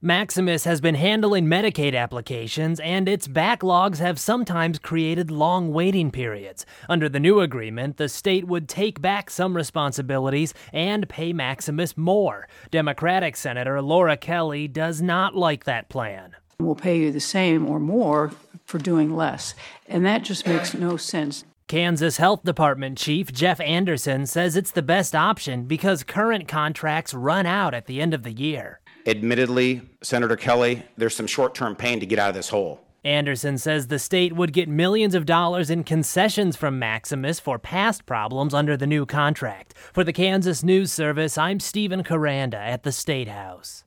Maximus has been handling Medicaid applications, and its backlogs have sometimes created long waiting periods. Under the new agreement, the state would take back some responsibilities and pay Maximus more. Democratic Senator Laura Kelly does not like that plan. We'll pay you the same or more for doing less, and that just makes no sense. Kansas Health Department Chief Jeff Anderson says it's the best option because current contracts run out at the end of the year. Admittedly, Senator Kelly, there's some short-term pain to get out of this hole. Anderson says the state would get millions of dollars in concessions from Maximus for past problems under the new contract. For the Kansas News Service, I'm Stephen Caranda at the State House.